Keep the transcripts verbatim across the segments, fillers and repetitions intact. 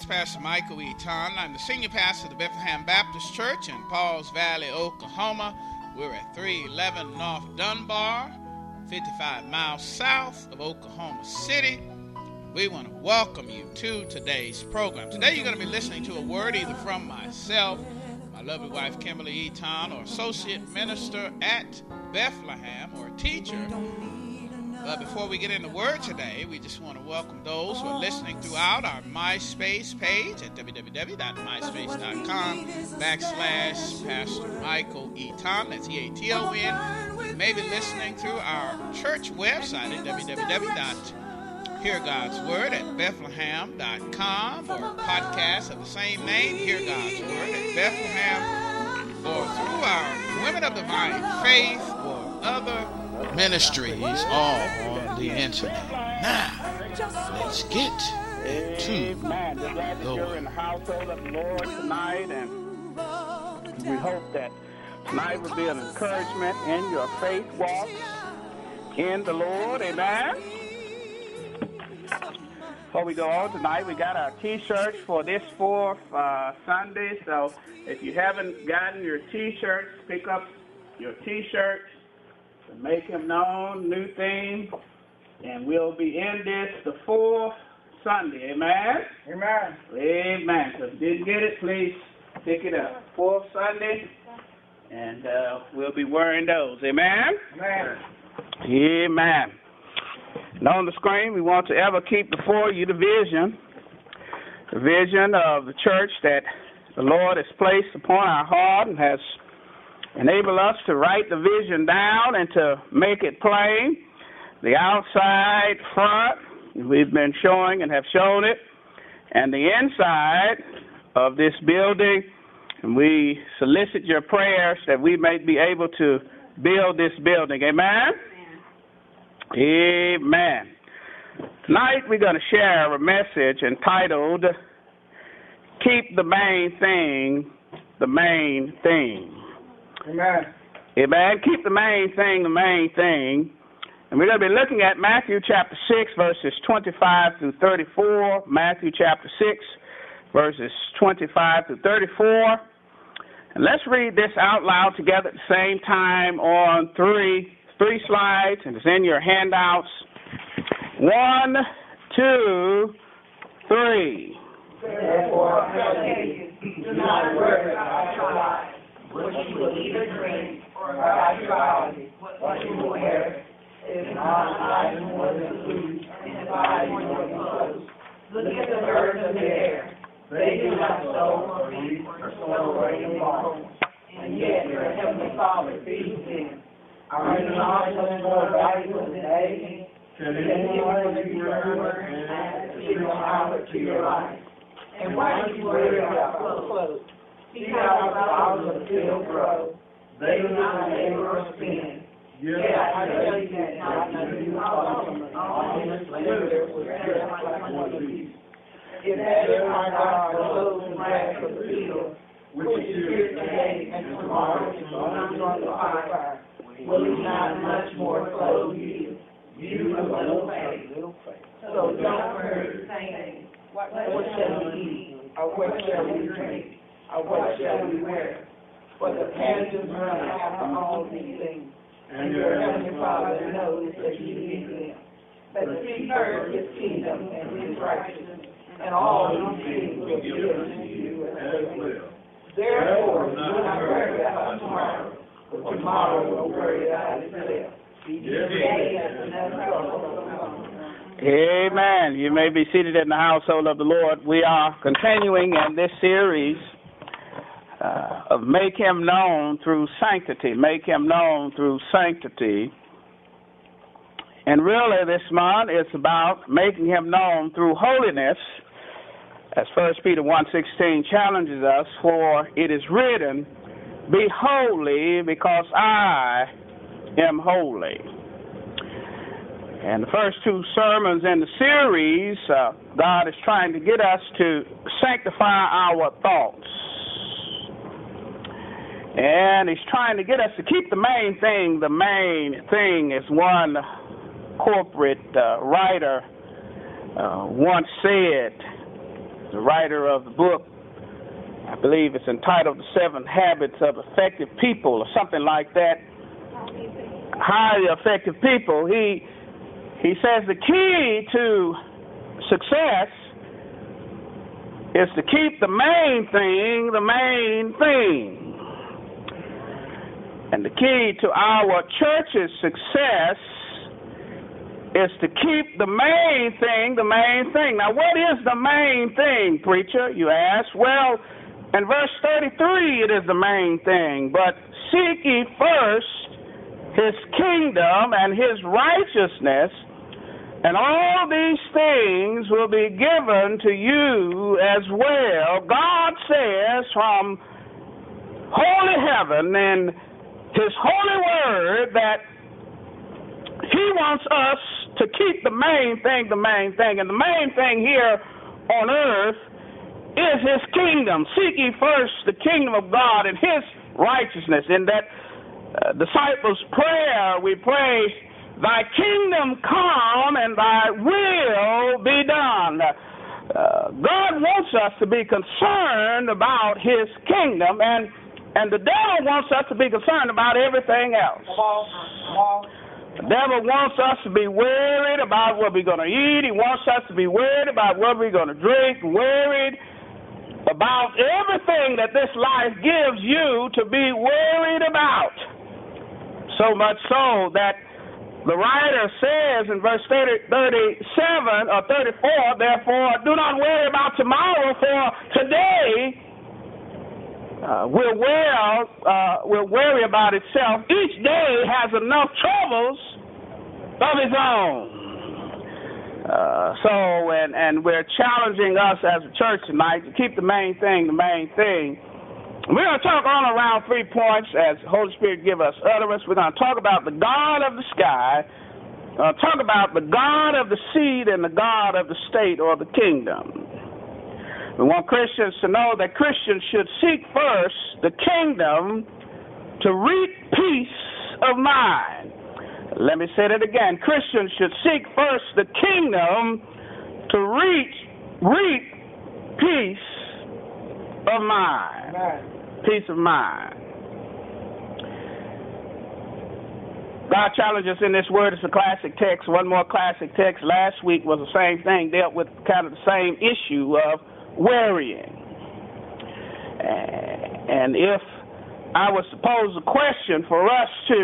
It's Pastor Michael Eaton. I'm the senior pastor of the Bethlehem Baptist Church in Pauls Valley, Oklahoma. We're at three eleven North Dunbar, fifty-five miles south of Oklahoma City. We want to welcome you to today's program. Today you're going to be listening to a word either from myself, my lovely wife Kimberly Eaton, or associate minister at Bethlehem, or a teacher. But before we get into word today, we just want to welcome those who are listening throughout our MySpace page at www.myspace.com backslash Pastor Michael Eaton. That's E A T O N. You may be listening through our church website at www dot hear gods word at bethlehem dot com, or podcast of the same name, Hear God's Word at Bethlehem, or through our Women of Divine Faith or other ministries all on the internet. Now, let's get into Amen. We're glad that you're in the household of the Lord tonight, and we hope that tonight will be an encouragement in your faith walk in the Lord. Amen. Before we go on tonight, we got our T-shirts for this fourth uh, Sunday, so if you haven't gotten your T-shirts, pick up your T-shirts. Make Him known, new theme, and we'll be in this the fourth Sunday. Amen? Amen. Amen. So if you didn't get it, please pick it up. Fourth Sunday, and uh, we'll be wearing those. Amen? Amen. Amen. And on the screen, we want to ever keep before you the vision, the vision of the church that the Lord has placed upon our heart and has enable us to write the vision down and to make it plain. The outside, front, we've been showing and have shown it, and the inside of this building. And we solicit your prayers that we may be able to build this building. Amen? Amen. Amen. Tonight we're going to share a message entitled, Keep the Main Thing the Main Thing. Amen. Amen. Keep the main thing the main thing. And we're going to be looking at Matthew chapter six, verses twenty-five through thirty-four. Matthew chapter six, verses twenty-five through thirty-four. And let's read this out loud together at the same time on three, three slides, and it's in your handouts. One, two, three. Therefore, I tell you, do not worry about your life, what you will eat or drink, or about your body, what you will wear. Is not life more than food, and body more than clothes? Look at the birds of the air. They do not sow or reap or store away in barns, and yet your heavenly Father feeds them. Are you not much more valuable than they? Can anyone give you your word and add to your hour to your life? And why do you worry about clothes? See how the flowers of the field grow. They do not labor or spin. Yet I tell you that not even you all this labor will dress like one of these. If that is our God clothes the grass of the field, which is here today and tomorrow is thrown on the fire, will He not much more clothe you, you of little faith? So don't worry, saying, what shall we eat, or what shall we drink, or what shall we wear? For the pagans run after all these things, and your heavenly Father knows that you need them. But seek first His kingdom and His righteousness, and all these things will be given to you as they will. Therefore, do not worry about tomorrow, for tomorrow will worry about itself. Each day has enough trouble. Amen. You may be seated in the household of the Lord. We are continuing in this series uh, of Make Him Known Through Sanctity. Make Him Known Through Sanctity. And really this month is about making Him known through holiness, as First Peter one sixteen challenges us, for it is written, be holy because I am holy. And the first two sermons in the series, uh, God is trying to get us to sanctify our thoughts. And He's trying to get us to keep the main thing the main thing, as one corporate uh, writer uh, once said. the writer of the book, I believe it's entitled The Seven Habits of Effective People or something like that, highly effective people, he he says the key to success is to keep the main thing the main thing. And the key to our church's success is to keep the main thing the main thing. Now, what is the main thing, preacher, you ask? Well, in verse thirty-three, it is the main thing. But seek ye first his kingdom and his righteousness, and all these things will be given to you as well. God says from holy heaven in his holy word that he wants us to keep the main thing the main thing. And the main thing here on earth is his kingdom. Seek ye first the kingdom of God and his righteousness. In that uh, disciples' prayer, we pray, thy kingdom come and thy will be done. Uh, God wants us to be concerned about his kingdom, and, and the devil wants us to be concerned about everything else. Come on, come on. The devil wants us to be worried about what we're going to eat. He wants us to be worried about what we're going to drink, worried about everything that this life gives you to be worried about. So much so that the writer says in verse thirty, thirty-seven or thirty-four, therefore, do not worry about tomorrow, for today Uh, will well, uh, will worry about itself. Each day has enough troubles of its own. Uh, so, and, and we're challenging us as a church tonight to keep the main thing the main thing. We're going to talk on around three points as the Holy Spirit give us utterance. We're going to talk about the God of the sky, uh, talk about the God of the seed, and the God of the state or the kingdom. We want Christians to know that Christians should seek first the kingdom to reap peace of mind. Let me say that again. Christians should seek first the kingdom to reach, reap peace of mind. Amen. Peace of mind. God challenges in this word. It's a classic text. One more classic text. Last week was the same thing, dealt with kind of the same issue of worrying. And if I was to pose a question for us to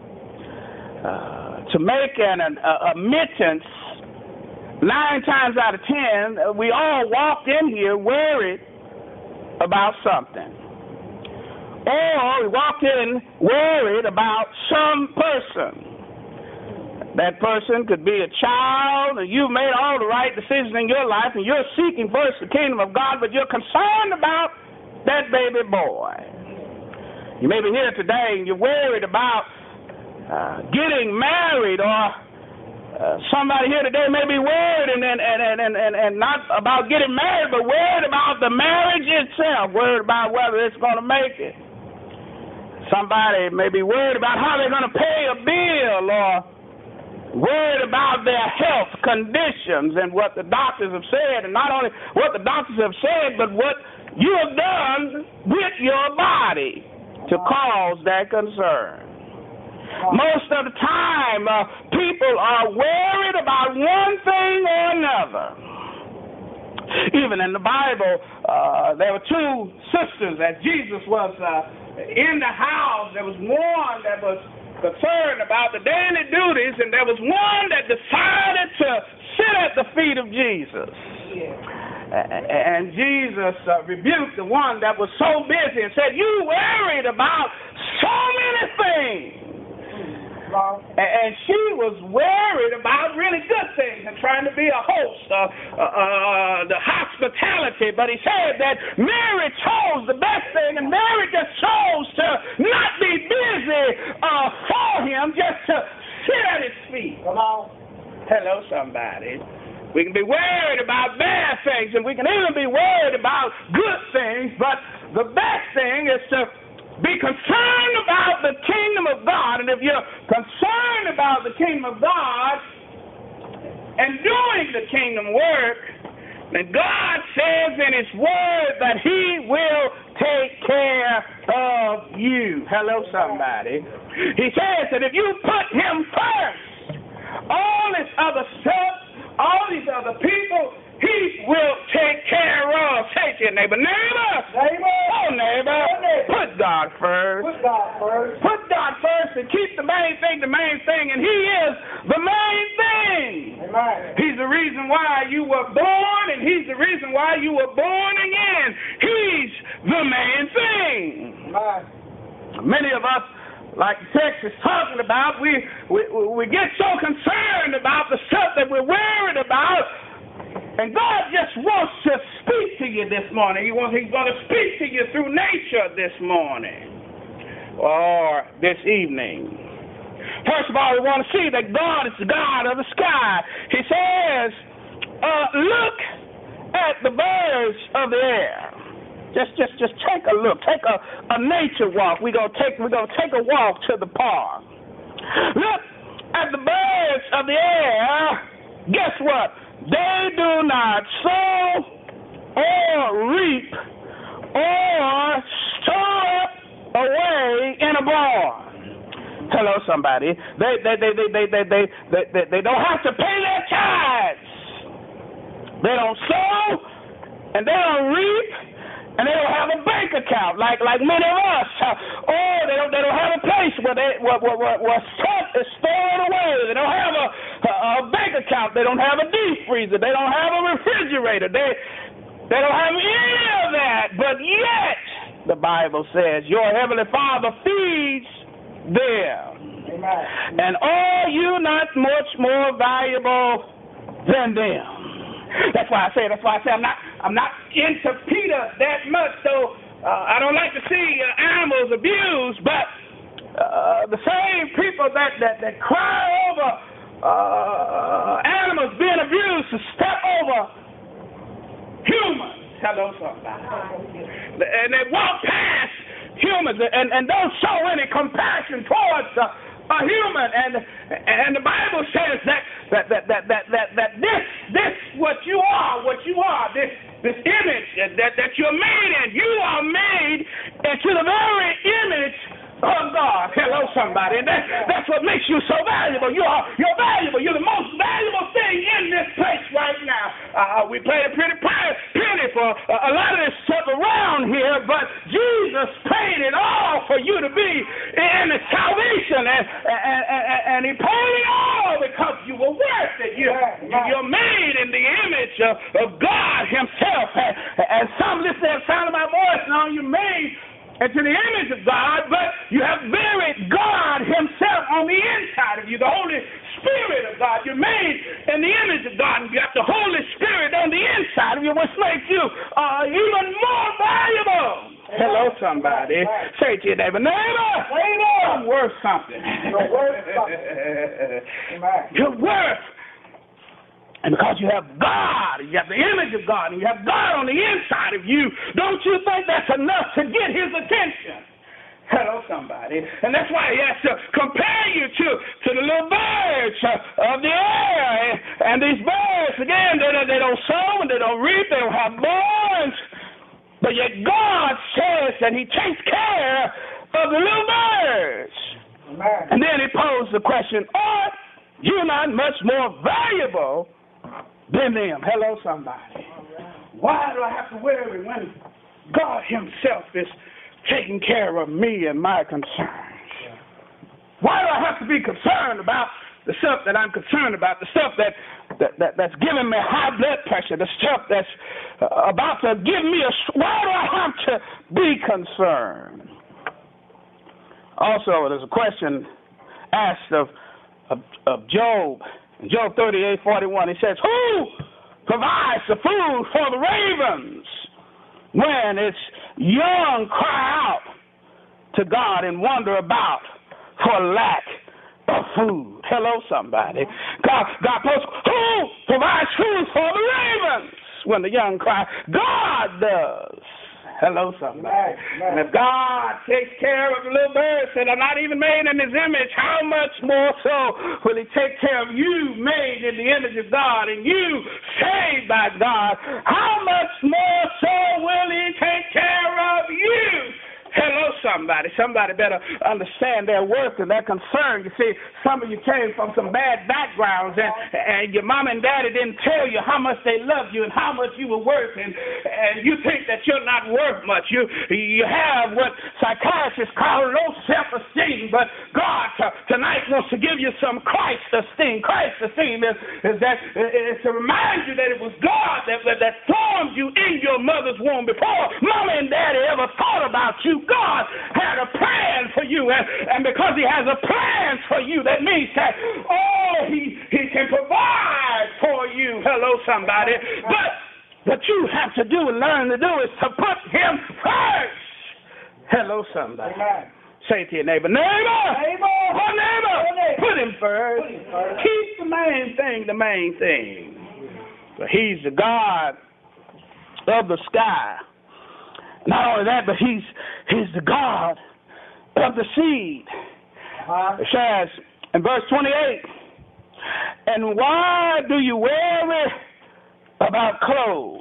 uh, to make an, an uh, admittance, nine times out of ten, we all walked in here worried about something. Or we walked in worried about some person. That person could be a child, and you've made all the right decisions in your life, and you're seeking first the kingdom of God, but you're concerned about that baby boy. You may be here today, and you're worried about uh, getting married, or uh, somebody here today may be worried and, and, and, and, and, and not about getting married, but worried about the marriage itself, worried about whether it's going to make it. Somebody may be worried about how they're going to pay a bill, or worried about their health conditions and what the doctors have said, and not only what the doctors have said, but what you have done with your body to cause that concern. Most of the time, uh, people are worried about one thing or another. Even in the Bible, uh, there were two sisters that Jesus was uh, in the house. There was one that was concerned about the daily duties, and there was one that decided to sit at the feet of Jesus. Yeah. And Jesus uh, rebuked the one that was so busy and said, you worried about so many things. And she was worried about really good things and trying to be a host, uh, uh, uh, the hospitality. But he said that Mary chose the best thing, and Mary just chose to not be busy uh, for him, just to sit at his feet. Come on. Hello, somebody. We can be worried about bad things, and we can even be worried about good things, but the best thing is to be concerned about the kingdom of God. And if you're concerned about the kingdom of God and doing the kingdom work, then God says in his word that he will take care of you. Hello, somebody. He says that if you put him first, all this other stuff, all these other people, he will take care of. Say to your neighbor, neighbor, Neighbor. oh neighbor, put God first. Put God first. Put God first and keep the main thing the main thing, and he is the main thing. Amen. He's the reason why you were born, and he's the reason why you were born again. He's the main thing. Amen. Many of us, like the text is talking about, we, we, we get so concerned about the stuff that we're worried about. And God just wants to speak to you this morning. He wants, he's going to speak to you through nature this morning or this evening. First of all, we want to see that God is the God of the sky. He says, uh, look at the birds of the air. Just, just, just take a look. Take a, a nature walk. We're gonna take, we're gonna take a walk to the park. Look at the birds of the air. Guess what? They do not sow or reap or store up away in a barn. Hello, somebody. They, they, they, they, they, they, they, they, they, they don't have to pay their tithes. They don't sow and they don't reap. And they don't have a bank account like like many of us. Or they don't they don't have a place where they where where, where, where stuff is stored away. They don't have a, a a bank account. They don't have a deep freezer. They don't have a refrigerator. They they don't have any of that. But yet the Bible says your heavenly Father feeds them. Amen. And are you not much more valuable than them? That's why I say. That's why I say I'm not. I'm not into PETA that much. So uh, I don't like to see uh, animals abused. But uh, the same people that that, that cry over uh, animals being abused to step over humans. Hello, somebody. And they walk past humans and, and don't show any compassion towards uh, a human, and and the Bible says that that that that that that, that this this what you are, what you are, this this image that that you're made in, you are made into the very image of God. Hello, somebody, and that that's what makes you so valuable. You are you're valuable. You're the most valuable thing in this place right now. Uh, we played a pretty penny for a lot of this stuff around here, but Jesus paid it all for you to be in the salvation, and and, and, and He paid it all because you were worth it. You, you're made in the image of, of God Himself, and, and some listen to the sound of my voice. Now you're made into the image of God, but you have buried God Himself on the inside of you, the Holy Spirit of God. You're made in the image of God, and you have the Holy Spirit on the inside of you, which makes you uh, even more valuable. Hello, somebody. Say to your neighbor, neighbor, neighbor, I'm worth something. You're worth something. You're worth. And because you have God, you have the image of God, and you have God on the inside of you, don't you think that's enough to get His attention? Hello, somebody. And that's why He has to compare you to, to the little birds of the air. And these birds, again, they, they don't sow and they don't reap, they don't have barns. But yet God says that He takes care of the little birds. Amen. And then He posed the question, are you not much more valuable than them? Hello, somebody. Why do I have to worry when God Himself is taking care of me and my concerns? Why do I have to be concerned about the stuff that I'm concerned about, the stuff that, that, that that's giving me high blood pressure, the stuff that's uh, about to give me a... Why do I have to be concerned? Also, there's a question asked of, of, of Job. In Job thirty-eight forty-one, he says, who provides the food for the ravens when its young cry out to God and wonder about for lack of food? Hello, somebody. God, God posts, who provides food for the ravens when the young cry? God does. Hello, somebody. And if God takes care of the little birds that are not even made in his image, how much more so will he take care of you, made in the image of God, and you, saved by God? How much more so will he take care of you? Hello, somebody. Somebody better understand their worth and their concern. You see, some of you came from some bad backgrounds, and, and your mom and daddy didn't tell you how much they loved you and how much you were worth, and, and you think that you're not worth much. You you have what psychiatrists call low self-esteem, but God uh, tonight wants to give you some Christ esteem. Christ esteem is, is that is to remind you that it was God that, that, that formed you in your mother's womb before mama and daddy ever thought about you. God had a plan for you, and, and because he has a plan for you, that means that, oh, he, he can provide for you. Hello, somebody. But what you have to do and learn to do is to put him first. Hello, somebody. Amen. Say to your neighbor, neighbor, neighbor, oh, neighbor, neighbor. Put him first. Put him first. Keep the main thing the main thing. But he's the God of the sky. Not only that, but he's he's the God of the seed. Uh-huh. It says in verse twenty-eight, and why do you worry about clothes?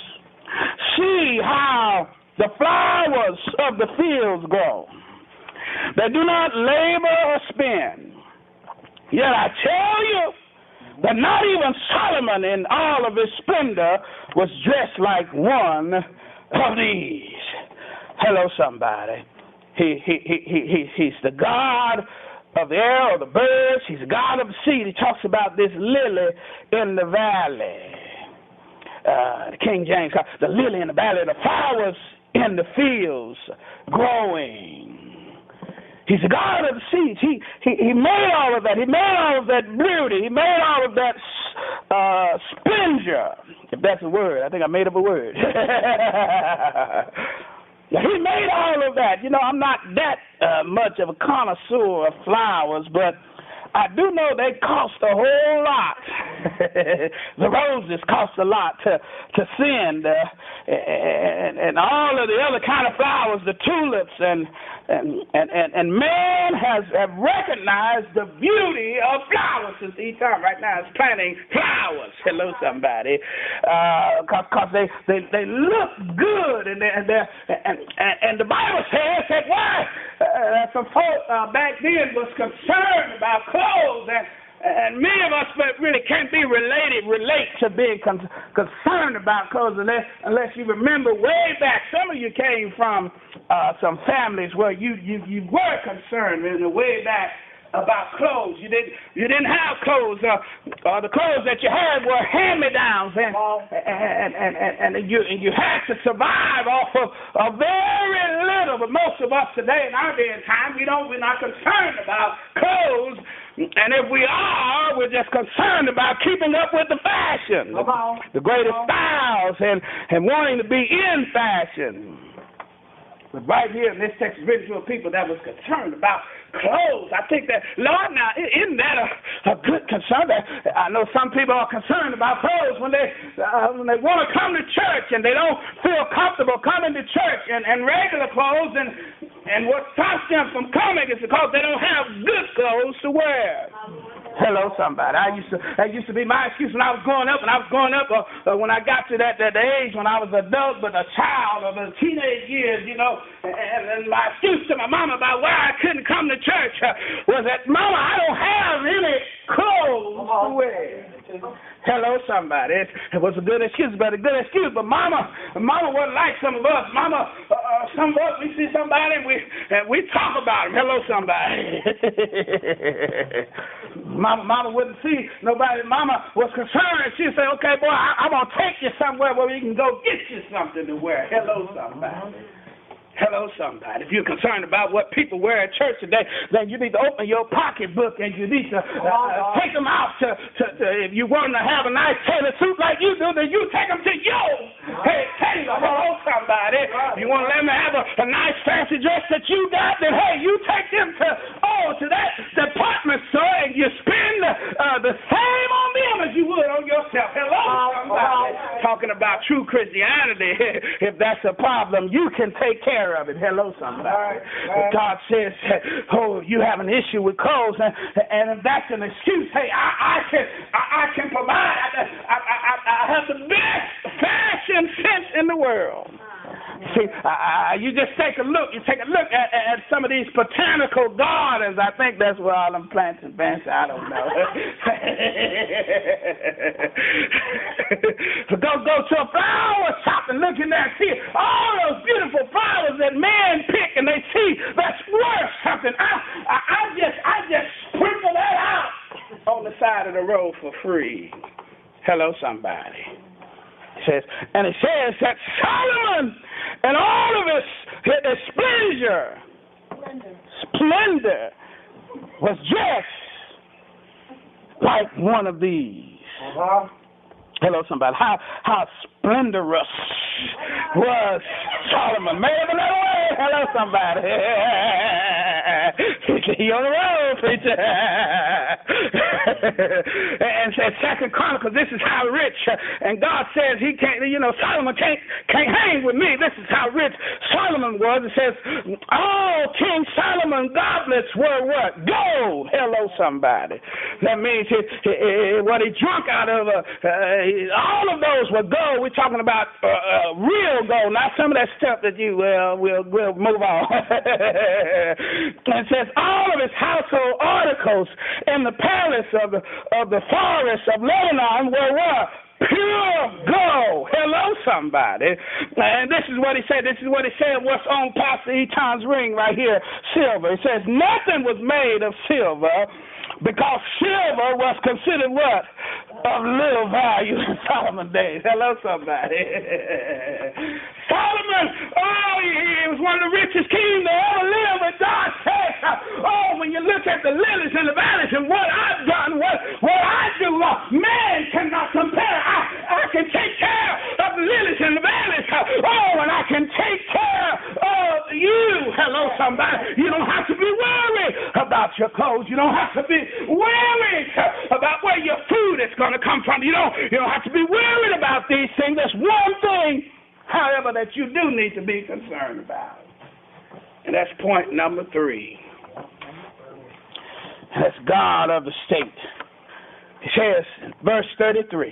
See how the flowers of the fields grow. They do not labor or spin. Yet I tell you that not even Solomon in all of his splendor was dressed like one of these. Hello, somebody. He, he, he, he, he, he's the God of the air or the birds. He's the God of the seed. He talks about this lily in the valley. Uh, the King James, the lily in the valley, the flowers in the fields growing. He's the God of the seeds. He, he, he made all of that. He made all of that beauty. He made all of that uh, splendor. If that's a word, I think I made up a word. Yeah, he made all of that. You know, I'm not that uh, much of a connoisseur of flowers, but I do know they cost a whole lot. The roses cost a lot to to send, uh, and, and all of the other kind of flowers, the tulips, and and and, and, and man has have recognized the beauty of flowers since each time right now is planting flowers. Hello, somebody, because uh, they, they they look good, and they and and, and and the Bible says that why uh, some folk uh, back then was concerned about clothes, and and many of us really can't be related, relate to being con- concerned about clothes unless, unless you remember way back. Some of you came from uh, some families where you, you, you were concerned in the way back about clothes. You didn't you didn't have clothes. Uh, uh, the clothes that you had were hand-me-downs, and and, and, and, and you and you had to survive off of a very little. But most of us today in our day and time, we don't we're not concerned about clothes. And if we are, we're just concerned about keeping up with the fashion, the, the greatest styles, and, and wanting to be in fashion. But right here in this text, written to a people that was concerned about clothes. I think that, Lord, now, isn't that a, a good concern? I know some people are concerned about clothes when they uh, when they want to come to church and they don't feel comfortable coming to church and, and regular clothes, and and what stops them from coming is because they don't have good clothes to wear. Hello, somebody. I used to that used to be my excuse when I was growing up. When I was growing up, uh, uh, when I got to that, that age when I was an adult, but a child of the teenage years, you know, and, and my excuse to my mama about why I couldn't come to church uh, was that, Mama, I don't have any clothes to wear. Hello, somebody. It, it was a good excuse, but a good excuse. But Mama, Mama wasn't like some of us. Mama, uh, some of us, we see somebody and we and we talk about them. Hello, somebody. Mama, Mama wouldn't see nobody. Mama was concerned. She'd say, "Okay, boy, I, I'm gonna take you somewhere where you can go get you something to wear." Hello, somebody. Hello, somebody. If you're concerned about what people wear at church today, then you need to open your pocketbook and you need to uh, uh, take them out to, to, to, if you want them to have a nice tailored suit like you do, then you take them to your hey, tailor. Hello, somebody. If you want to let them have a, a nice fancy dress that you got, then hey, you take them to, oh, to that department store and you spend uh, the same on them as you would on yourself. Hello, somebody. Talking talking about true Christianity, if that's a problem, you can take care of it. Hello, somebody. Right, right. God says, oh, you have an issue with clothes, and, and if that's an excuse, hey, I, I can I, I can provide. I, I, I, I have the best fashion sense in the world. See, uh, you just take a look. You take a look at, at some of these botanical gardens. I think that's where all them plants and plants. I don't know. So go go to a flower shop and look in there and see all those beautiful flowers that men pick, and they see that's worth something. I, I, I just I just sprinkle that out on the side of the road for free. Hello, somebody. It says, and it says that Solomon and all of his, his splendor, splendor, splendor was just like one of these. Uh-huh. Hello, somebody. How how splendorous was Solomon? Made him another way. Hello, somebody. He on the road, preacher. And said Second Chronicles, this is how rich. And God says he can't, you know, Solomon can't can't hang with me. This is how rich Solomon was. It says, all King Solomon goblets were what? Gold. Hello, somebody. That means he, he, he, what he drunk out of, uh, uh, all of those were gold. We're talking about uh, uh, real gold, not some of that stuff that you, well, we'll, we'll move on. And it says, all of his household articles in the palace of the, of the forest of Lebanon were what? Pure gold. Hello, somebody. And this is what he said. This is what he said. What's on Pastor Eton's ring right here? Silver. It says, nothing was made of silver because silver was considered what? Of little value in Solomon's days. Hello, somebody. Solomon, oh, he was one of the richest kings that ever lived. But God says, oh, when you look at the lilies and the valleys and what I've done, what, what I do, uh, man cannot compare. I, I can take care of the lilies and the valleys. Oh, and I can take care of you. Hello, somebody. You don't have to be worried about your clothes. You don't have to be worried about where your food is going to come from. You don't, you don't have to be worried about these things. There's one thing, however, that you do need to be concerned about. And that's point number three. That's God of the state. It says, verse thirty-three,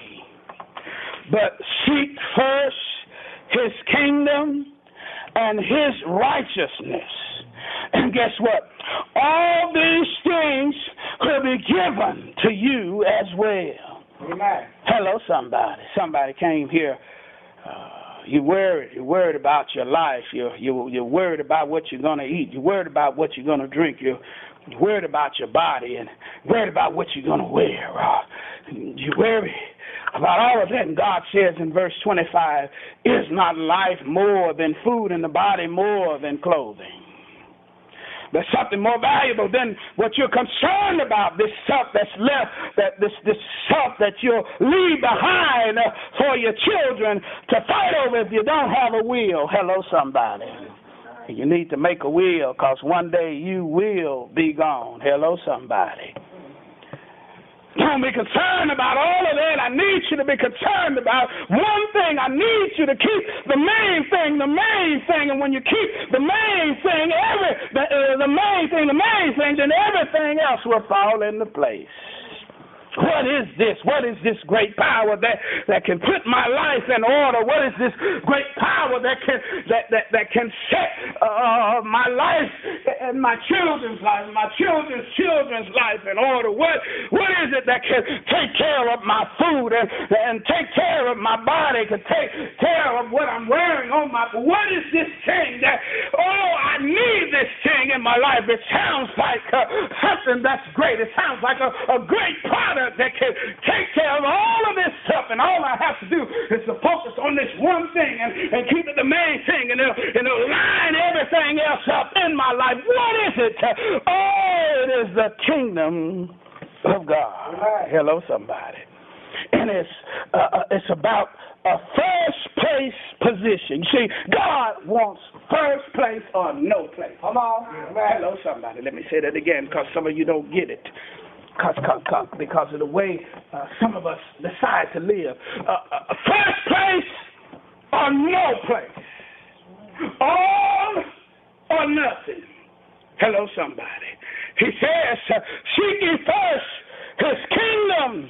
but seek first his kingdom and his righteousness. And guess what? All these things will be given to you as well. Amen. Hello, somebody. Somebody came here. Uh, you're worried. You're worried about your life. You're, you're, you're worried about what you're going to eat. You're worried about what you're going to drink. You're worried about your body and worried about what you're going to wear. Uh, you're worried about all of that. And God says in verse twenty-five, is not life more than food and the body more than clothing? There's something more valuable than what you're concerned about, this stuff that's left, that this, this stuff that you'll leave behind uh, for your children to fight over if you don't have a will. Hello, somebody. You need to make a will because one day you will be gone. Hello, somebody. Don't be concerned about all of that. I need you to be concerned about one thing. I need you to keep the main thing, the main thing. And when you keep the main thing, every the, uh, the main thing, the main thing, then everything else will fall into place. What is this? What is this great power that, that can put my life in order? What is this great power that can that that, that can set uh, my life and my children's life, my children's children's life in order? What what is it that can take care of my food and, and take care of my body, can take care of what I'm wearing on my? What is this thing that? Oh, I need this thing in my life. It sounds like uh, something that's great. It sounds like a, a great product that can take care of all of this stuff, and all I have to do is to focus on this one thing and, and keep it the main thing, and it'll, and it'll line everything else up in my life. What is it? Oh, it is the kingdom of God. Right. Hello, somebody. And it's uh, it's about a first place position. You see, God wants first place or no place. Come on. Right. Hello, somebody. Let me say that again because some of you don't get it. Cause, cause, cause, because of the way uh, some of us decide to live. Uh, uh, first place or no place. All or nothing. Hello, somebody. He says, uh, seek ye first his kingdom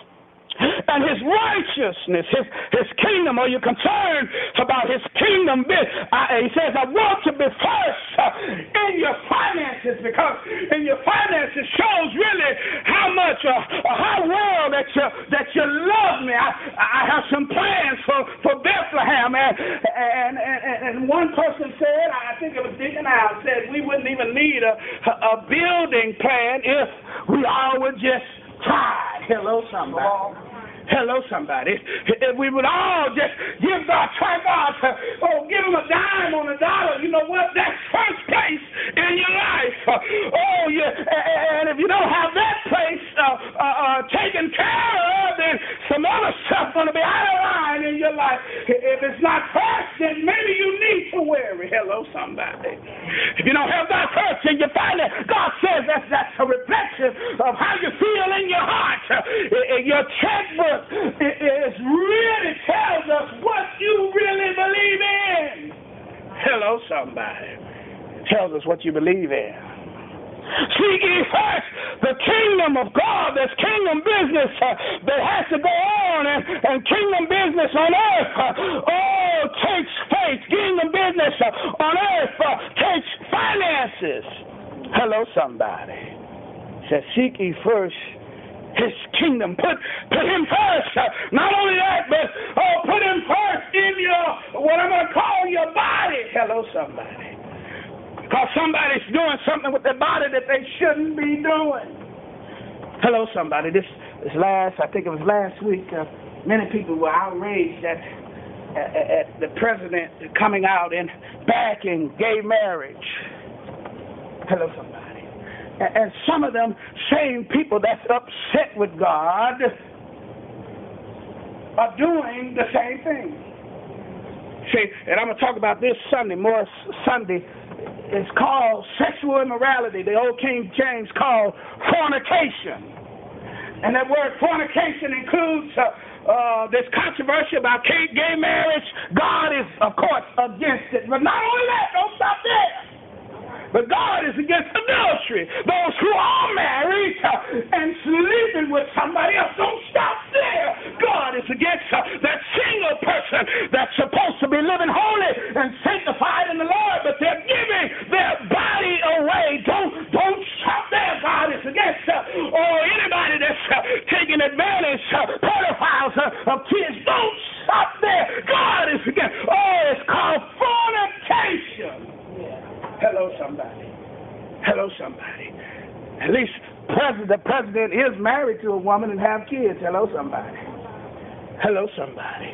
and his righteousness, his, his kingdom. Are you concerned about his kingdom? I, he says, I want to be first uh, in your finances, because in your finances shows really how much, uh, uh, how well that you, that you love me. I, I have some plans for, for Bethlehem. And, and, and, and one person said, I think it was Deacon Al, said we wouldn't even need a, a building plan if we all would just try. Hello, somebody. Hello, somebody. If we would all just give God, try God to, oh, give him a dime on a dollar, you know what? That's first place in your life. Oh, yeah. And if you don't have that place uh, uh, uh, taken care of, then some other stuff's going to be out of line in your life. If it's not first, then maybe you need to worry. Hello, somebody. If you don't have that first in your finance, God says that's, that's a reflection of how you feel in your heart. Your checkbook, it, it really tells us what you really believe in. Hello, somebody. It tells us what you believe in. Seek ye first the kingdom of God. There's kingdom business uh, that has to go on, and, and kingdom business on earth uh, oh, takes faith. Kingdom business uh, on earth uh, takes finances. Hello, somebody. It says, seek ye first his kingdom. Put put him first. Uh, not only that, but oh, put him first in your, what I'm going to call your body. Hello, somebody. Because somebody's doing something with their body that they shouldn't be doing. Hello, somebody. This this last, I think it was last week, uh, many people were outraged at, at, at the president coming out and backing gay marriage. Hello, somebody. And some of them same people that's upset with God are doing the same thing. See, and I'm going to talk about this Sunday, more Sunday. It's called sexual immorality. The old King James called fornication. And that word fornication includes uh, uh, this controversy about gay marriage. God is, of course, against it. But not only that, don't stop there. But God is against adultery. Those who are married uh, and sleeping with somebody else, don't stop there. God is against uh, that single person that's supposed to be living holy and sanctified in the Lord, but they're giving their body away. Don't don't stop there. God is against uh, or anybody that's uh, taking advantage, uh, pedophiles uh, of kids. Don't stop there. God is against. Oh, it's called fornication. Hello, somebody. Hello, somebody. At least president, the president is married to a woman and have kids. Hello, somebody. Hello, somebody.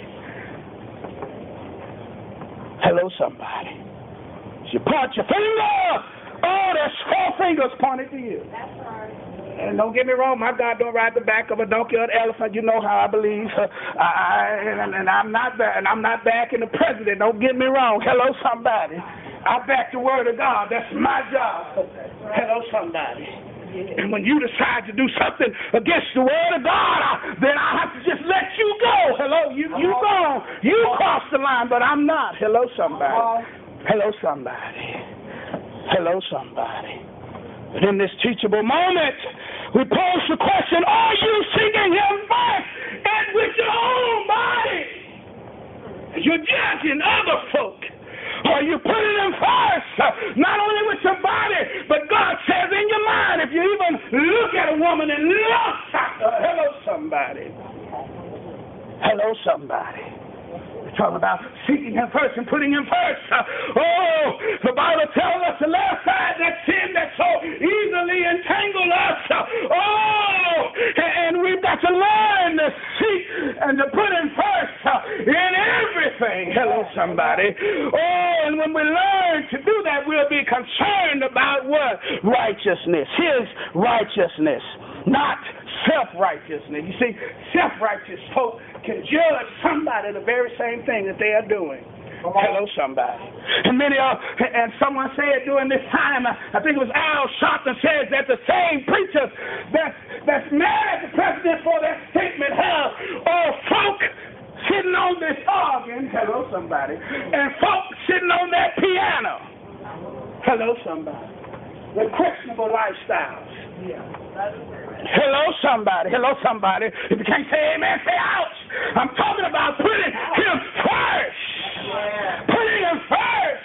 Hello, somebody. You point your finger. Oh, there's four fingers pointed to you. That's right. And don't get me wrong, my God don't ride the back of a donkey or an elephant. You know how I believe. Uh, I, and, and I'm not and I'm not backing the president. Don't get me wrong. Hello, somebody. I back the word of God. That's my job. Hello, somebody. And when you decide to do something against the word of God, I, then I have to just let you go. Hello, you you go. You cross the line, but I'm not. Hello, somebody. Hello, somebody. Hello, somebody. But in this teachable moment, we pose the question, are you seeking him first and with your own body? You're judging other folk. Or you put it in first, not only with your body, but God says in your mind, if you even look at a woman and lust after her, hello, somebody. Hello, somebody. We're talking about seeking him first and putting him first. Oh, the Bible tells us to lay aside that sin that so easily entangled us. Oh, and we've got to learn to seek and to put him first in everything. Hello, somebody. Oh, and when we learn to do that, we'll be concerned about what? Righteousness. His righteousness, not self-righteousness. You see, self-righteous folk can judge somebody the very same thing that they are doing. Hello, somebody. And many of, and someone said during this time, I think it was Al Sharpton, says that the same preachers that's, that's mad at the president for that statement have all folk sitting on this organ, hello, somebody, and folk sitting on that piano. Hello, somebody. With questionable lifestyles. Yeah. Hello, somebody. Hello, somebody. If you can't say amen, say ouch. I'm talking about putting him first. Yeah. Putting him first.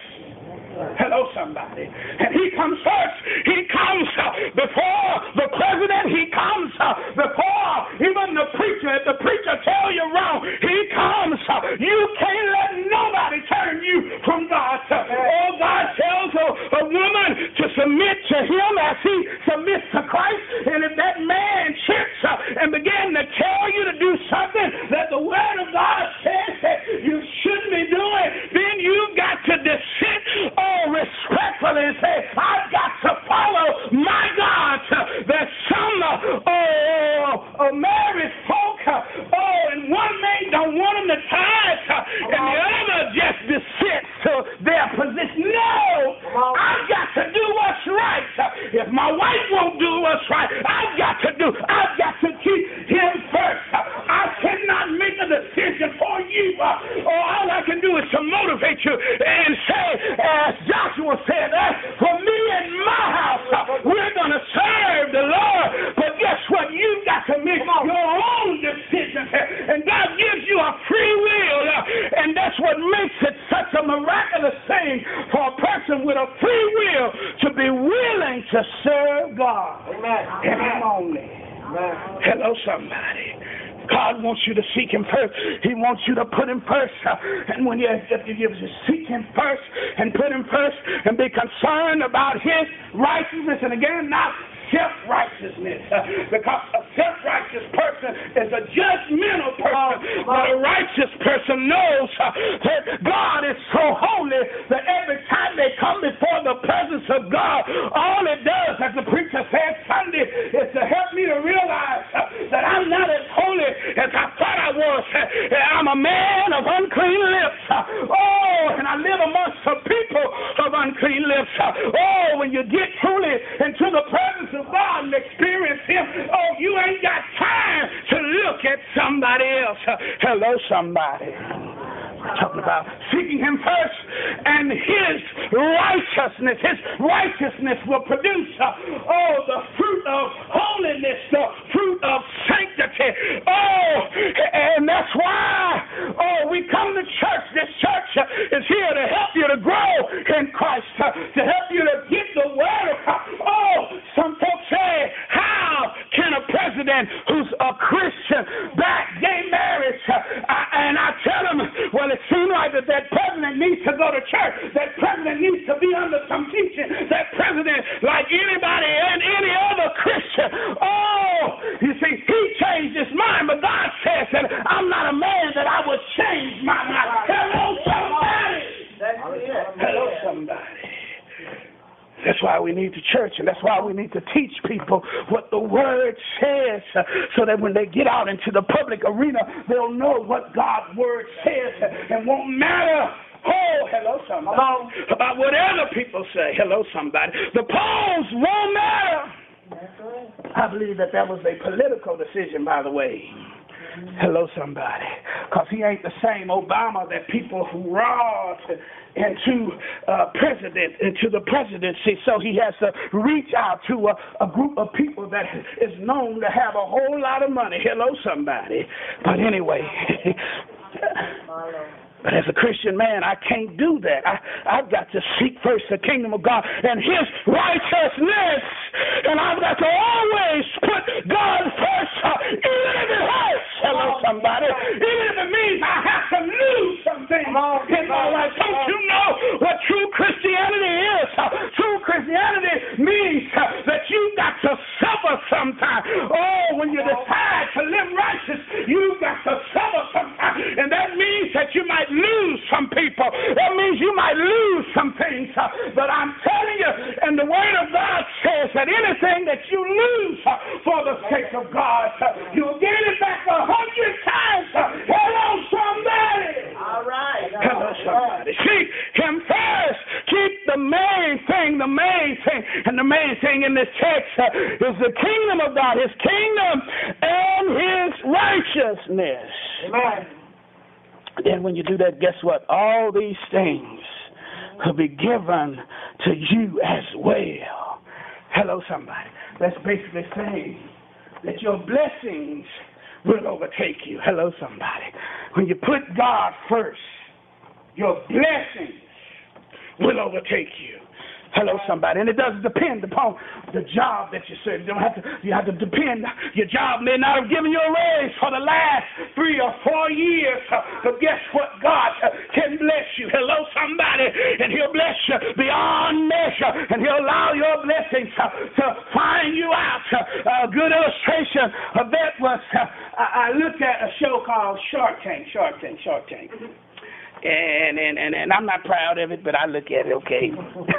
Hello, somebody. And he comes first. He comes uh, before the president. He comes uh, before even the preacher. If the preacher tell you wrong, he comes. Uh, you can't let nobody turn you from God. Uh, oh, God tells a, a woman to submit to him as he submits to Christ. And if that man chips uh, and begin to tell you to do something that the word of God says that you shouldn't be doing, then you've got to sit oh, respectfully and say, I've got to follow my God. There's some uh, oh, uh, married folk, uh, oh, and one man don't want them to tithe, uh, and the other just descends to their position. No, I've got to do what's right. Uh, if my wife won't do what's right, I've got to do, I've got to keep him first. Uh, I cannot make a decision for you. Uh, oh, all I can do is to motivate you and say, as Joshua said, that for me and my house, uh, we're going to serve the Lord. But guess what? You've got to make your own decisions. And God gives you a free will. Uh, and that's what makes it such a miraculous thing for a person with a free will to be willing to serve God. Amen. And him only. Amen. Hello, somebody. God wants you to seek him first. He wants you to put him first. And when you, if you seek him first and put him first and be concerned about his righteousness, and again, not self-righteousness, uh, because a self-righteous person is a judgmental person, but a righteous person knows uh, that God is so holy that every time they come before the presence of God, all it does, as the preacher said Sunday, is to help me to realize uh, that I'm not as holy as I thought I was. Uh, I'm a man of unclean lips. Uh, oh, and I live amongst some people of unclean lips. Uh, oh, when you get truly into the presence of God and experience him, oh, you ain't got time to look at somebody else. Uh, hello, somebody. We're talking about seeking him first, and his righteousness, his righteousness will produce, uh, oh, the fruit of holiness, the fruit of sanctity. Oh, and that's why, oh, we come to church. This church uh, is here to help you to grow in Christ, uh, to help you to get the word of God. Oh, some folks say, how can a president who's a Christian back gay marriage? Uh, I, and I tell them, well, it seems like that that president needs to go to church. That president needs to be under some teaching. That president, like anybody and any other Christian, oh, you see, he changed his mind, but God says that I'm not a man that I would change my mind. Hello, somebody. Hello, somebody. That's why we need the church, and that's why we need to teach people what the word says, uh, so that when they get out into the public arena, they'll know what God's word says, and won't matter, oh, hello, somebody, about what other people say. Hello, somebody. The polls won't matter. I believe that that was a political decision, by the way. Hello, somebody. Because he ain't the same Obama that people who robbed into uh, president, into the presidency. So he has to reach out to a, a group of people that is known to have a whole lot of money. Hello, somebody. But anyway, but as a Christian man, I can't do that. I, I've got to seek first the kingdom of God and his righteousness. And I've got to always put God first, uh, even if it hurts. Hello, somebody. Even if it means I have to lose something in my life. Don't you know what true Christianity is? Uh, true Christianity means uh, that you've got to suffer sometime. Oh, when you decide to live righteous, you've got to suffer sometime. And that means that you might lose some people. That means you might lose some things. Uh, but I'm telling you, and the word of God says that anything that you lose uh, for the sake of God, uh, you'll get it back a hundred times. Uh, hello, somebody. All right. Hello, somebody. the main thing. And the main thing in this text uh, is the kingdom of God, his kingdom and his righteousness. Amen. Then when you do that, guess what? All these things will be given to you as well. Hello, somebody. That's basically saying that your blessings will overtake you. Hello, somebody. When you put God first, your blessings will overtake you. Hello, somebody. And it doesn't depend upon the job that you serve. You don't have to. You have to depend. Your job may not have given you a raise for the last three or four years, but guess what? God can bless you. Hello, somebody. And he'll bless you beyond measure, and he'll allow your blessings to, to find you out. A good illustration of that was uh, I looked at a show called Shark Tank. Shark Tank. Shark Tank. And, and, and, and I'm not proud of it, but I look at it, okay.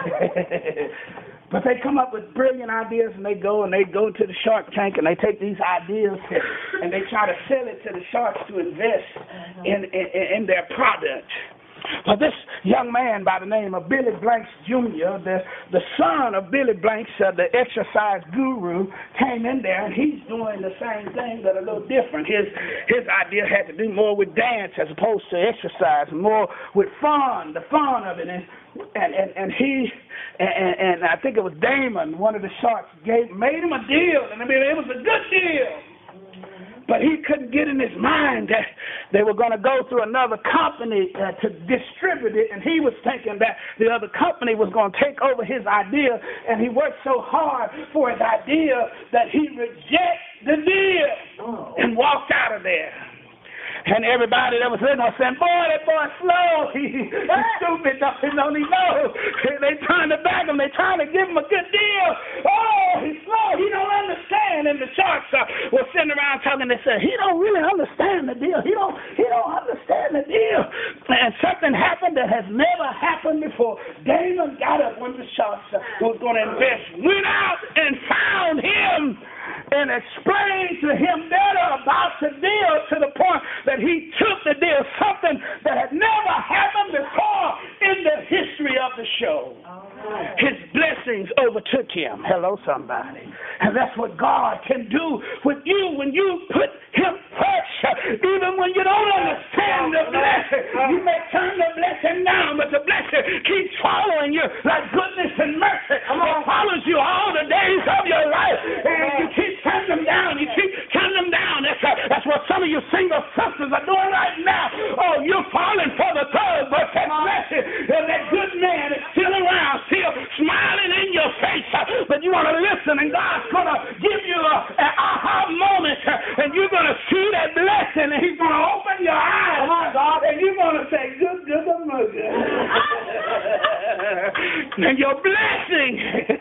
But they come up with brilliant ideas, and they go and they go to the Shark Tank, and they take these ideas and they try to sell it to the sharks to invest in, in, in their product. Well, this young man by the name of Billy Blanks Junior, the, the son of Billy Blanks, uh, the exercise guru, came in there, and he's doing the same thing but a little different. His his idea had to do more with dance as opposed to exercise, more with fun, the fun of it. And and, and, and he, and, and I think it was Damon, one of the sharks, gave, made him a deal, and I mean, it was a good deal. But he couldn't get in his mind that they were going to go through another company uh, to distribute it, and he was thinking that the other company was going to take over his idea, and he worked so hard for his idea that he rejected the deal oh. and walked out of there. And everybody that was in there saying, boy, that boy slow. He, he's stupid. Don't, don't he know? They trying to back him. They trying to give him a good deal. Oh, he's slow. He don't understand. And the sharks uh, were sitting around talking. They said, he don't really understand the deal. He don't, he don't understand the deal. And something happened that has never happened before. Damon got up when the sharks uh, was going to invest, went out and found him and explained to him better about the deal to the point that he took the deal, something that had never happened before in the history of the show. Right. His blessings overtook him. Hello, somebody. And that's what God can do with you when you put him first. Even when you don't understand the blessing, you may turn the blessing down, but the blessing keeps following you like goodness and mercy. It follows you all the days of your life. And you keep turning them down. You keep turning them down. That's, uh, that's what some of you single sisters are doing right now. Oh, you're falling for the third, but that blessing, and that good man is still around, still smiling in your face. Uh, but you want to listen, and God's going to give you a, an aha moment, uh, and you're going to see that blessing, and he's going to open your eyes, God, and you're going to say, good, good, good, good. And your blessing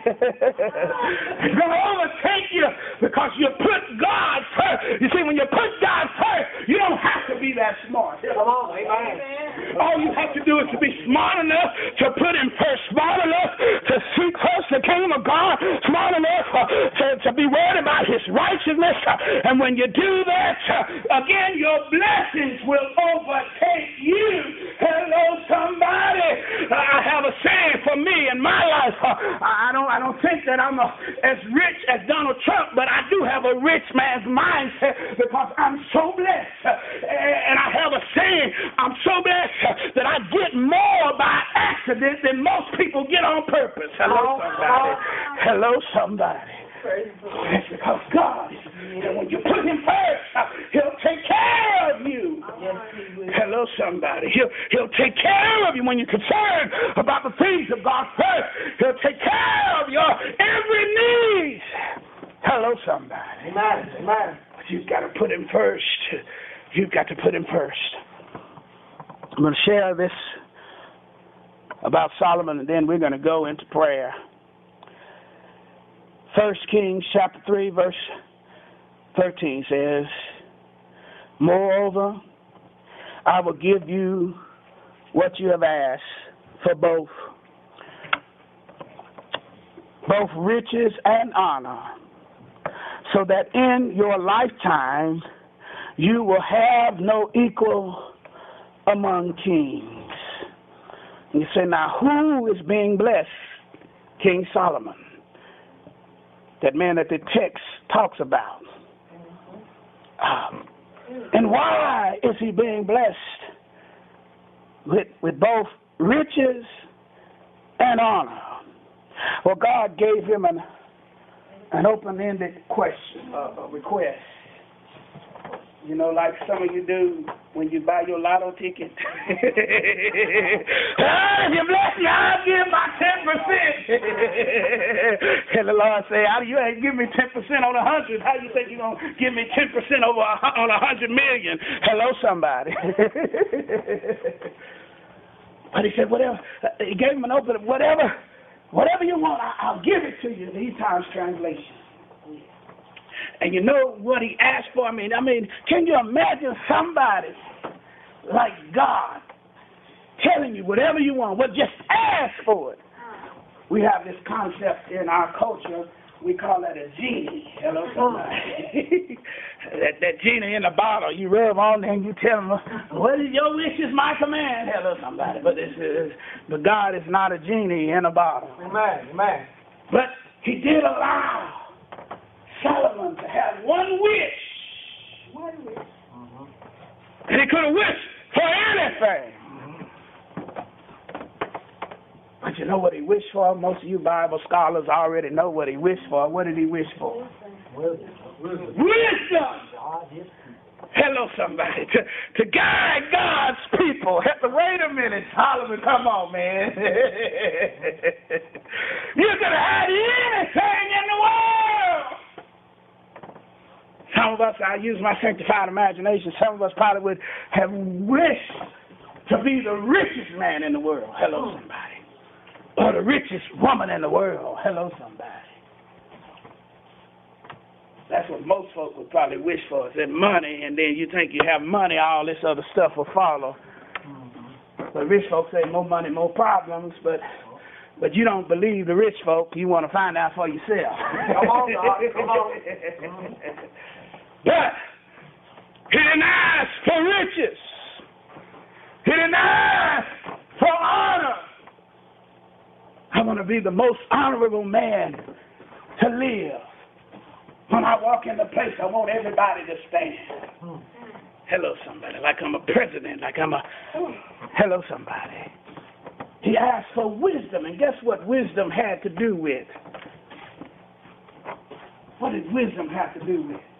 is going to overtake you because you put God first. You see, when you put God first, you don't have to be that smart. Come on, amen. All you have to do is to be smart enough to put him first, smart enough to seek first the kingdom of God, smart enough uh, to, to be worried about his righteousness. Uh, and when you do that, uh, again, your blessings will overtake you. Hello, somebody. Uh, I have a saying for me in my life. Uh, I don't I don't think that I'm a, as rich as Donald Trump, but I do have a rich man's mindset because I'm so blessed. Uh, and I have a saying, I'm so blessed uh, that I get more by accident than most people get on purpose. Hello, somebody. Hello, somebody. It's because God, and when you put him first, uh, he'll take care of you. Hello, somebody. He'll, he'll take care of you when you're concerned about the things of God first. He'll take care of your every need. Hello, somebody. Amen. Amen. But you've got to put him first. You've got to put him first. I'm going to share this about Solomon, and then we're going to go into prayer. First Kings chapter three, verse thirteen says, moreover, I will give you what you have asked for both, both riches and honor, so that in your lifetime you will have no equal among kings. And you say, now who is being blessed King Solomon, that man that the text talks about. Um, and why is he being blessed with, with both riches and honor? Well, God gave him an, an open-ended question, uh, a request. You know, like some of you do when you buy your lotto ticket. Ah, if you bless me, I'll give my ten percent. And the Lord say, you ain't give me ten percent on a hundred. How you think you're going to give me ten percent over a, on a hundred million? Hello, somebody. But he said, whatever. He gave him an open, whatever, whatever you want, I'll give it to you. These times translation. And you know what he asked for? I mean, I mean, can you imagine somebody like God telling you whatever you want? Well, just ask for it. We have this concept in our culture. We call that a genie. Hello, somebody. that, that genie in the bottle. You rub on and you tell them, what is your wish is my command. Hello, somebody. But this is, but God is not a genie in a bottle. Amen. Amen. But he did allow Solomon to have one wish. One wish. Mm-hmm. And he could have wished for anything. Mm-hmm. But you know what he wished for? Most of you Bible scholars already know what he wished for. What did he wish for? Wisdom. Wisdom. Wisdom. Hello, somebody. To, to guide God's people. Wait a minute, Solomon. Come on, man. You could have had anything in the world. Some of us, I use my sanctified imagination, some of us probably would have wished to be the richest man in the world. Hello, somebody. Or the richest woman in the world. Hello, somebody. That's what most folks would probably wish for, is that money, and then you think you have money, all this other stuff will follow. But rich folks say more money, more problems, but but you don't believe the rich folk. You want to find out for yourself. Come on, God. Come on. But he didn't ask for riches. He didn't ask for honor. I want to be the most honorable man to live. When I walk in the place, I want everybody to stand. Hello, somebody. Like I'm a president. Like I'm a... Hello, somebody. He asked for wisdom. And guess what wisdom had to do with? What did wisdom have to do with?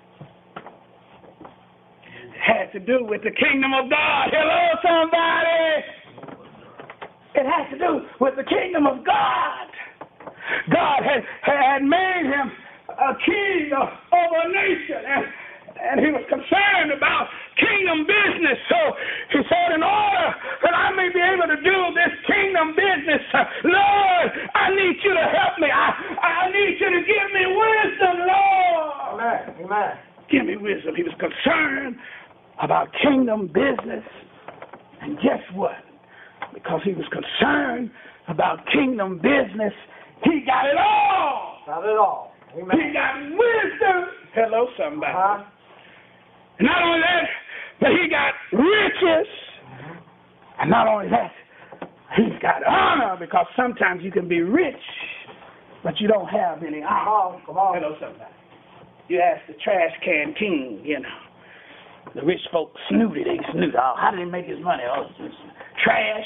Had to do with the kingdom of God. Hello, somebody. It had to do with the kingdom of God. God had, had made him a king over a nation, and, and he was concerned about kingdom business. So he said, in order that I may be able to do this kingdom business, Lord, I need you to help me. I, I need you to give me wisdom, Lord. Amen. Amen. Give me wisdom. He was concerned about kingdom business. And guess what? Because he was concerned about kingdom business, he got it all. Got it all. Amen. He got wisdom. Hello, somebody. Uh-huh. And not only that, but he got riches. Mm-hmm. And not only that, he's got honor, because sometimes you can be rich, but you don't have any honor. Come on, come on. Hello, somebody. You ask the trash can king, you know. The rich folk snooty, they snoot. Oh, how did he make his money? Oh, it's trash.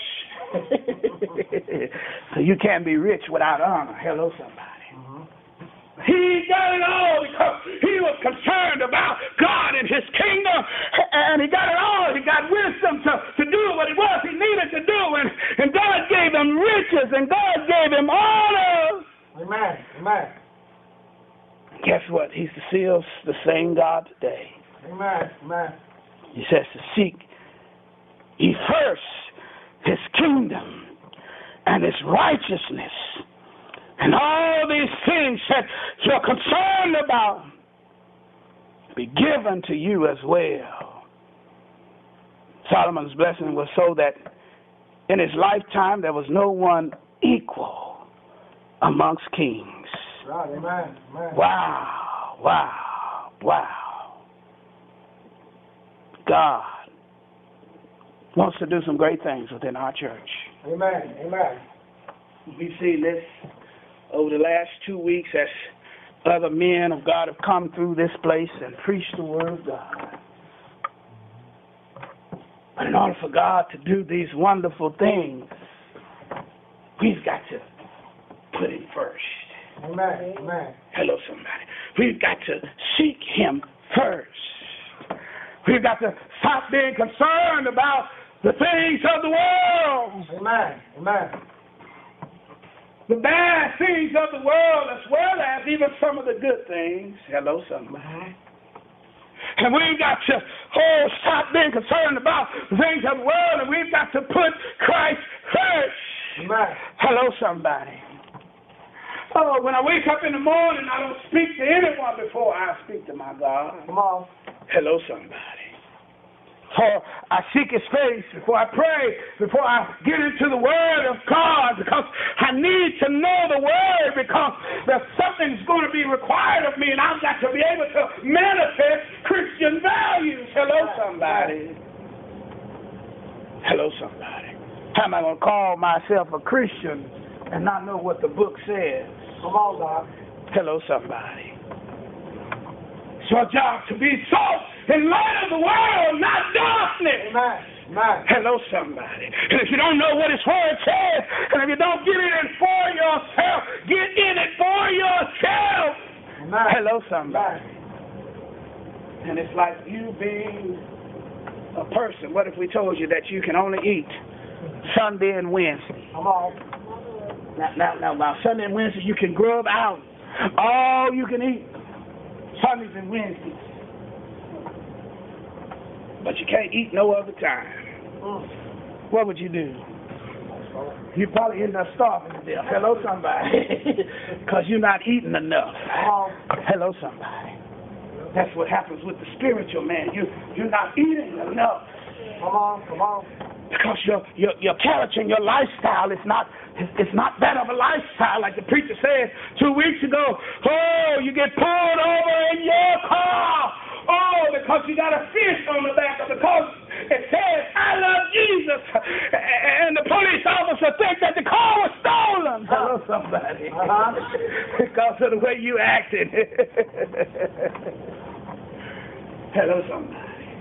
So you can't be rich without honor. Hello, somebody. Mm-hmm. He got it all because he was concerned about God and his kingdom, and he got it all. He got wisdom to, to do what it was he needed to do, and, and God gave him riches, and God gave him honor. Amen. Amen. Guess what? He's still the same God today. Amen. Amen. He says to seek ye first his kingdom and his righteousness, and all these things that you're concerned about be given to you as well. Solomon's blessing was so that in his lifetime there was no one equal amongst kings. Right, amen, amen. Wow, wow, wow. God wants to do some great things within our church. Amen, amen. We've seen this over the last two weeks as other men of God have come through this place and preached the word of God. But in order for God to do these wonderful things, we've got to put Him first. Amen. Amen. Hello, somebody. We've got to seek Him first. We've got to stop being concerned about the things of the world. Amen. Amen. The bad things of the world as well as even some of the good things. Hello, somebody. And we've got to oh, stop being concerned about the things of the world, and we've got to put Christ first. Amen. Hello, somebody. Oh, when I wake up in the morning, I don't speak to anyone before I speak to my God. Come on. Hello, somebody. For I seek His face before I pray, before I get into the Word of God, because I need to know the Word, because there's something's going to be required of me, and I've got to be able to manifest Christian values. Hello, somebody. Hello, somebody. How am I going to call myself a Christian and not know what the book says? Come on, God. Hello, somebody. It's your job to be salt and light of the world, not darkness. Amen. Amen. Hello, somebody. And if you don't know what His word says, and if you don't get in it for yourself, get in it for yourself. Amen. Hello, somebody. Amen. And it's like you being a person. What if we told you that you can only eat Sunday and Wednesday? Come on. Now, now, now, now Sunday and Wednesday, you can grub out all you can eat Sundays and Wednesdays. But you can't eat no other time. Mm. What would you do? You probably end up starving to death. Hello, somebody. Because you're not eating enough. Come on. Hello, somebody. That's what happens with the spiritual man. You, you're not eating enough. Come on. Come on. Because your, your your character and your lifestyle is not it's not that of a lifestyle, like the preacher said two weeks ago. Oh, you get pulled over in your car. Oh, because you got a fish on the back of the car. It says, I love Jesus. And the police officer thinks that the car was stolen. Hello, somebody. Uh-huh. Because of the way you acted. Hello, somebody.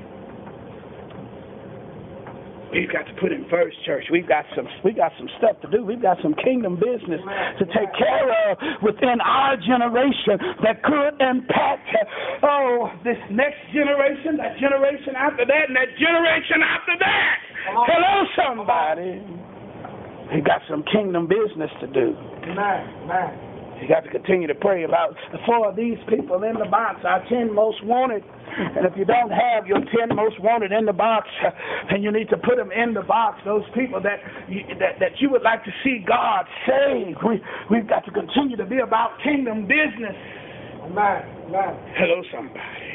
We've got to put Him first, church. We've got some we got some stuff to do. We've got some kingdom business to take care of within our generation that could impact oh this next generation, that generation after that, and that generation after that. Hello, somebody. We've got some kingdom business to do. Amen. Amen. You got to continue to pray about for these people in the box, our ten most wanted. And if you don't have your ten most wanted in the box, then you need to put them in the box. Those people that you, that, that you would like to see God save. We, we've got to continue to be about kingdom business. Amen. Amen. Hello, somebody.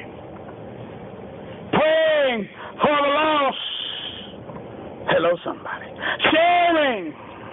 Praying for the lost. Hello, somebody. Sharing.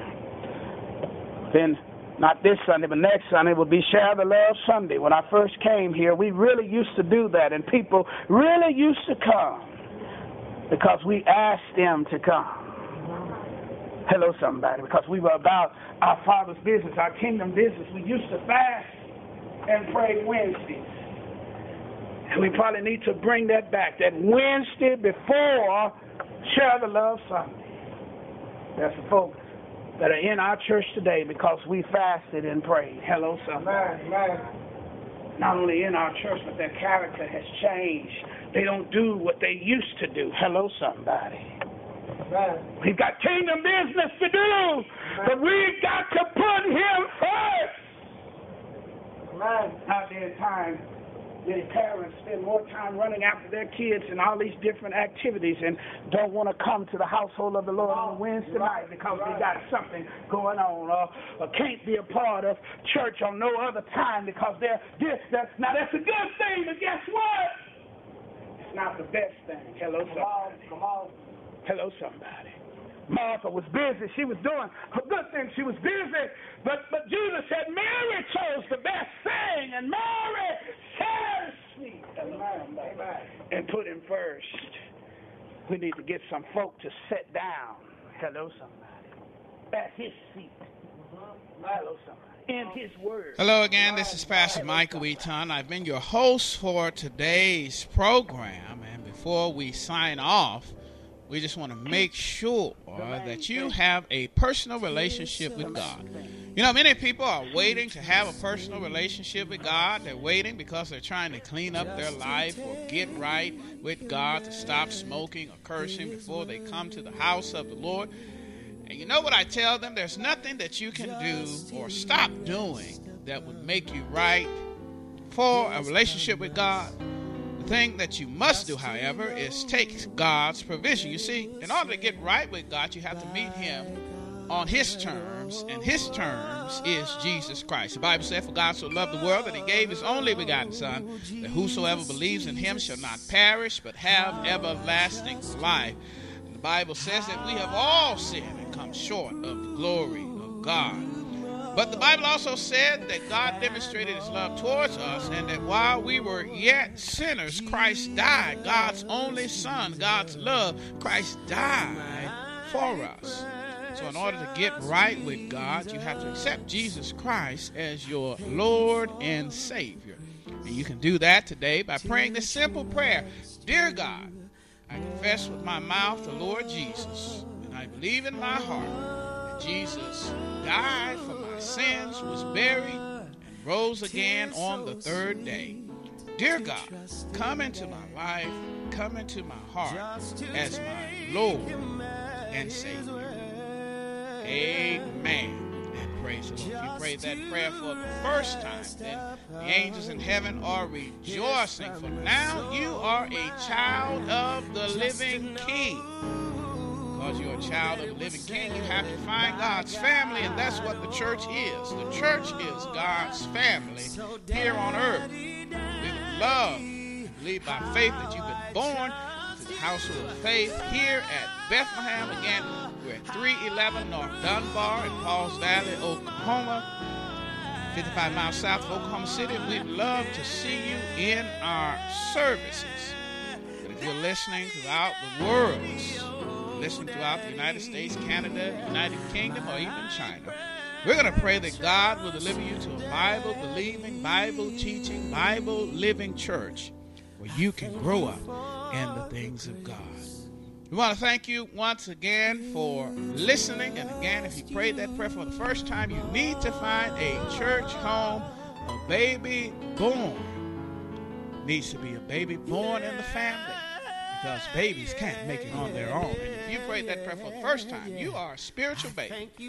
Then not this Sunday, but next Sunday will be Share the Love Sunday. When I first came here, we really used to do that, and people really used to come because we asked them to come. Hello, somebody, because we were about our Father's business, our kingdom business. We used to fast and pray Wednesdays. And we probably need to bring that back, that Wednesday before Share the Love Sunday. That's the folks that are in our church today because we fasted and prayed. Hello, somebody. Amen. Amen. Not only in our church, but their character has changed. They don't do what they used to do. Hello, somebody. Amen. We've got kingdom business to do, Amen. but we've got to put Him first. Amen. Out there in time, many parents spend more time running after their kids and all these different activities and don't want to come to the household of the Lord on Wednesday night because they got something going on, or, or can't be a part of church on no other time because they're this. That's now that's a good thing, but guess what? It's not the best thing. Hello, somebody. Come on. Hello, somebody. Martha was busy. She was doing a good thing. She was busy. But but Jesus said, Mary chose the best thing, and Mary says sweet. Amen. Amen. And put Him first. We need to get some folk to sit down. Hello, somebody. At His seat. in his word. Hello again, this is Pastor Michael Eaton. I've been your host for today's program, and before we sign off, we just want to make sure that you have a personal relationship with God. You know, many people are waiting to have a personal relationship with God. They're waiting because they're trying to clean up their life or get right with God, to stop smoking or cursing before they come to the house of the Lord. And you know what I tell them? There's nothing that you can do or stop doing that would make you right for a relationship with God. The thing that you must do, however, is take God's provision. You see, in order to get right with God, you have to meet him on his terms, and his terms is Jesus Christ. The Bible said, for God so loved the world that he gave his only begotten Son, that whosoever believes in him shall not perish, but have everlasting life. And the Bible says that we have all sinned and come short of the glory of God. But the Bible also said that God demonstrated his love towards us, and that while we were yet sinners, Christ died. God's only Son, God's love, Christ died for us. So in order to get right with God, you have to accept Jesus Christ as your Lord and Savior. And you can do that today by praying this simple prayer. Dear God, I confess with my mouth the Lord Jesus, and I believe in my heart that Jesus died for my sins, was buried, and rose again on the third day. Dear God, come into my life, come into my heart as my Lord and Savior. Amen. And praise the Lord. If you prayed that prayer for the first time, then the angels in heaven are rejoicing, for now you are a child of the living King. Because you're a child of the living King, you have to find God's family, and that's what the church is. The church is God's family here on earth. We would love to believe by faith that you've been born to the household of faith here at Bethlehem. Again, we're at three eleven North Dunbar in Pauls Valley, Oklahoma, fifty-five miles south of Oklahoma City. And we'd love to see you in our services. But if you're listening throughout the world, listening throughout the United States, Canada, United Kingdom, or even China, we're going to pray that God will deliver you to a Bible-believing, Bible-teaching, Bible-living church where you can grow up in the things of God. We want to thank you once again for listening. And again, if you prayed that prayer for the first time, you need to find a church home. A baby born needs to be a baby born in the family, because babies can't make it on their own. And if you prayed that prayer for the first time, you are a spiritual baby, and you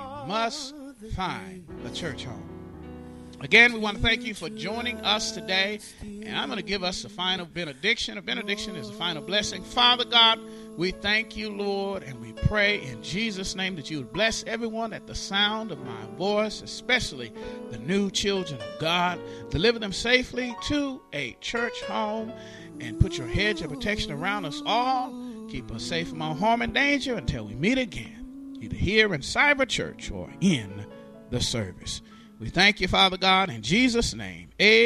must find a church home. Again, we want to thank you for joining us today, and I'm going to give us a final benediction. A benediction is a final blessing. Father God, we thank you, Lord, and we pray in Jesus' name that you would bless everyone at the sound of my voice, especially the new children of God. Deliver them safely to a church home, and put your hedge of protection around us all. Keep us safe from all harm and danger until we meet again, either here in Cyber Church or in the service. We thank you, Father God, in Jesus' name.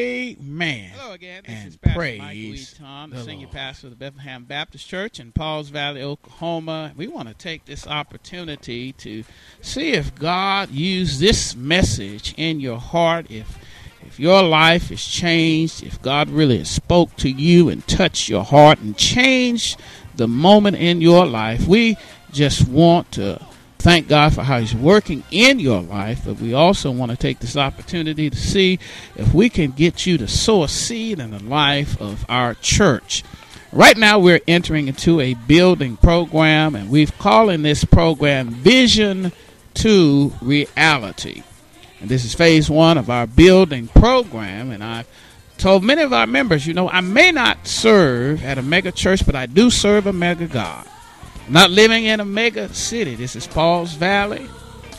Amen. Hello again. This and is Pastor praise Michael Eaton, the, the senior Lord. Pastor of the Bethlehem Baptist Church in Pauls Valley, Oklahoma. We want to take this opportunity to see if God used this message in your heart, if if your life is changed, if God really spoke to you and touched your heart and changed the moment in your life. We just want to thank God for how he's working in your life, but we also want to take this opportunity to see if we can get you to sow a seed in the life of our church. Right now we're entering into a building program, and we've calling this program Vision to Reality. And this is phase one of our building program, and I've told many of our members, you know, I may not serve at a mega church, but I do serve a mega God. I'm not living in a mega city. This is Pauls Valley.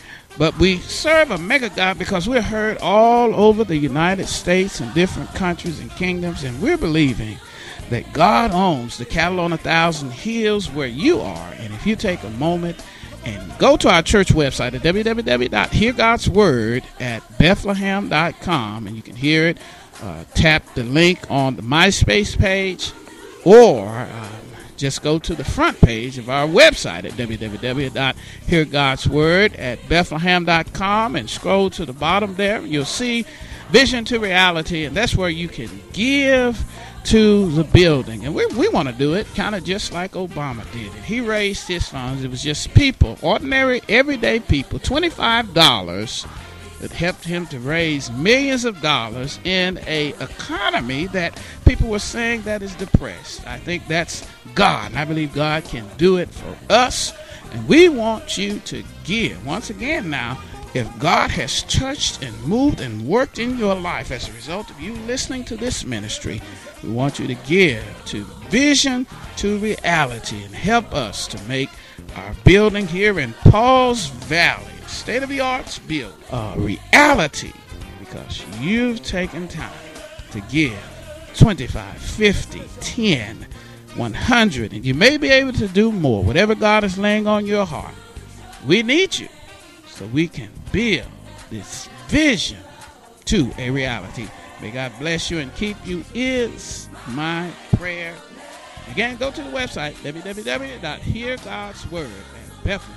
But we serve a mega God because we're heard all over the United States and different countries and kingdoms, and we're believing that God owns the cattle on a thousand hills where you are. And if you take a moment and go to our church website at w w w dot hear gods word at bethlehem dot com, and you can hear it. Uh, tap the link on the MySpace page, or uh, just go to the front page of our website at w w w dot hear gods word at bethlehem dot com and scroll to the bottom there. You'll see Vision to Reality, and that's where you can give to the building. And we we want to do it kind of just like Obama did it. He raised his funds. It was just people, ordinary, everyday people, twenty-five dollars that helped him to raise millions of dollars in a economy that people were saying that is depressed. I think that's God, and I believe God can do it for us. And we want you to give. Once again now, if God has touched and moved and worked in your life as a result of you listening to this ministry, we want you to give to Vision to Reality and help us to make our building here in Pauls Valley, state-of-the-art build, a reality, because you've taken time to give twenty-five, fifty, ten, one hundred, and you may be able to do more, whatever God is laying on your heart. We need you so we can build this vision to a reality. May God bless you and keep you is my prayer. Again, go to the website, w w w dot hear gods word at Bethlehem.